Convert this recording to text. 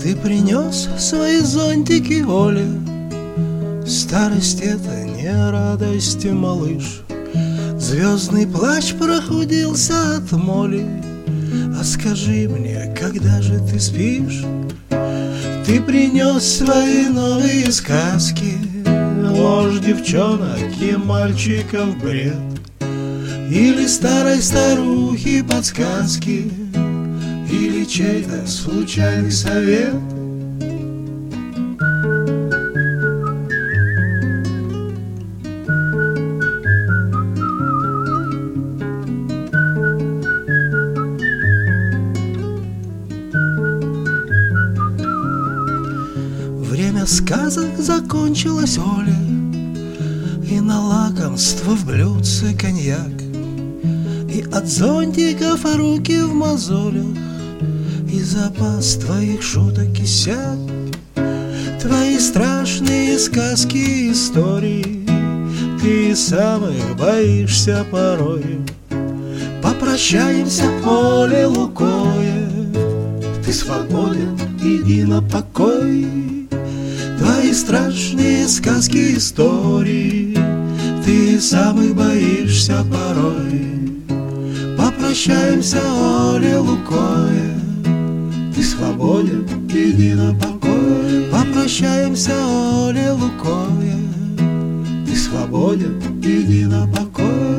Ты принес свои зонтики, Оля. Старость — это не радость, малыш. Звездный плач прохудился от моли. А скажи мне, когда же ты спишь? Ты принес свои новые сказки, ложь девчонок и мальчиков бред, или старой старухи подсказки, или чей-то случайный совет. Время сказок закончилось, Оля, и на лакомство в блюдце коньяк, и от зонтиков руки в мозолях, и запас твоих шуток иссяк. Твои страшные сказки и истории ты сам их боишься порой. Попрощаемся, Оля Лукоя, ты свободен, иди на покой. Твои страшные сказки, истории ты сам их боишься порой. Попрощаемся, Оля Лукоя, ты свободен, иди на покой. Попрощаемся, Оля Лукоя, ты свободен, иди на покой.